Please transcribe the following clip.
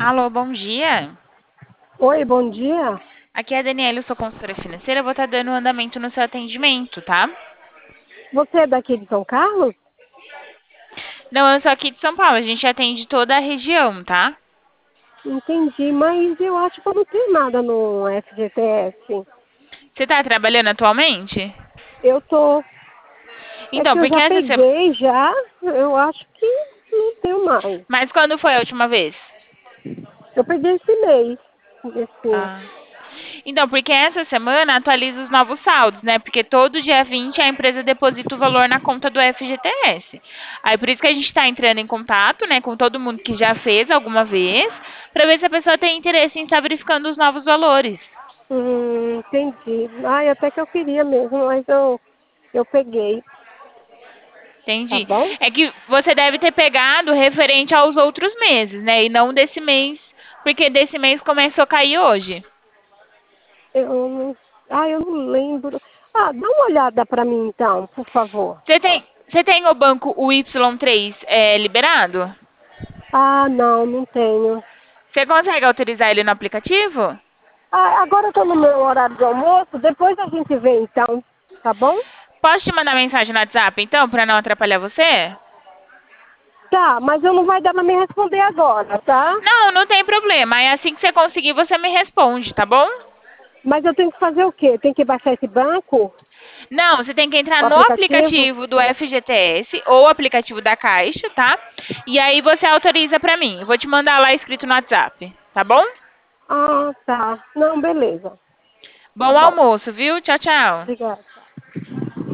Alô, bom dia. Oi, bom dia. Aqui é a Daniela, eu sou consultora financeira. Eu vou estar dando andamento no seu atendimento, tá? Você é daqui de São Carlos? Não, eu sou aqui de São Paulo. A gente atende toda a região, tá? Entendi, mas eu acho que eu não tenho nada no FGTS. Você está trabalhando atualmente? Eu tô. É Então, que eu porque já essa semana. peguei já, eu acho que não tenho mais. Mas quando foi a última vez? Eu peguei esse mês. Esse. Ah. Então, porque essa semana atualiza os novos saldos, né? Porque todo dia 20 a empresa deposita o valor na conta do FGTS. Aí por isso que a gente está entrando em contato, né, com todo mundo que já fez alguma vez, para ver se a pessoa tem interesse em estar verificando os novos valores. Entendi. Ai, até que eu queria mesmo, mas eu peguei, tá Entendi. bom? É que você deve ter pegado referente aos outros meses, né? E não desse mês, porque desse mês começou a cair hoje. Eu não. Eu não lembro. Ah, dá uma olhada pra mim então, por favor. Você tem o banco o Y3 liberado? Ah, não, não tenho. Você consegue autorizar ele no aplicativo? Ah, agora eu tô no meu horário de almoço, depois a gente vê então, tá bom? Posso te mandar mensagem no WhatsApp, então, para não atrapalhar você? Tá, mas eu não vai dar pra me responder agora, tá? Não, não tem problema. Aí assim que você conseguir, você me responde, tá bom? Mas eu tenho que fazer o quê? Tem que baixar esse banco? Não, você tem que entrar O no aplicativo? aplicativo do FGTS ou aplicativo da Caixa, tá? E aí você autoriza pra mim. Eu vou te mandar lá escrito no WhatsApp, tá bom? Ah, tá. Não, beleza. Tá Bom bom. almoço, viu? Tchau, tchau. Obrigada.